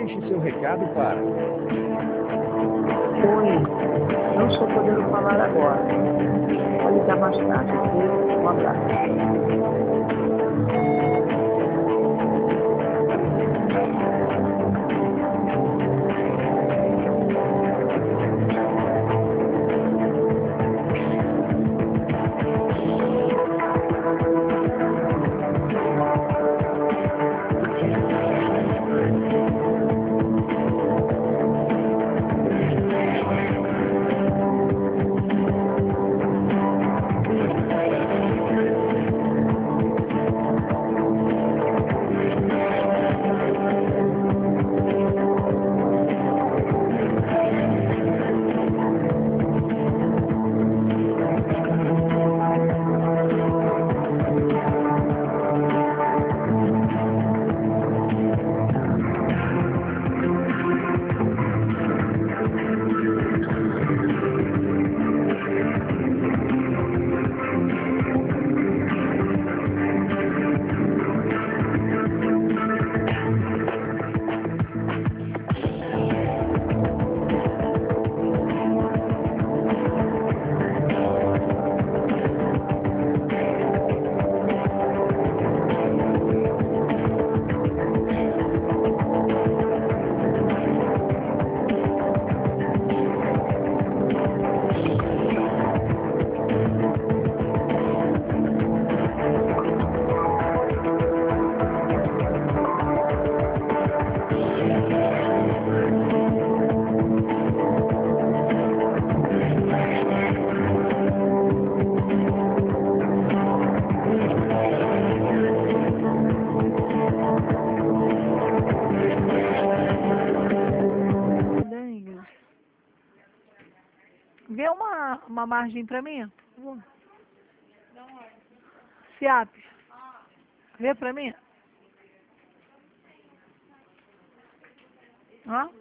Deixe seu recado para... Oi, não estou podendo falar agora. Vou ligar mais tarde, ok? Um abraço. Vê uma margem pra mim, por favor. Fiap. Vê pra mim. Hã?